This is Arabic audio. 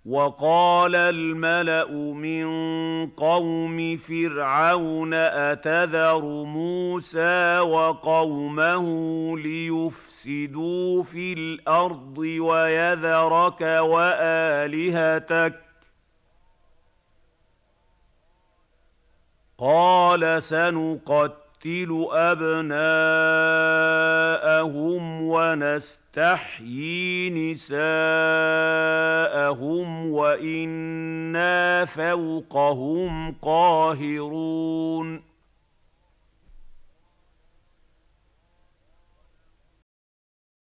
وقال الملأ من قوم فرعون أتذر موسى وقومه ليفسدوا في الأرض ويذرك وآلهتك قال سنقتل أبناءهم ونستحيي نساءهم وإنا فوقهم قاهرون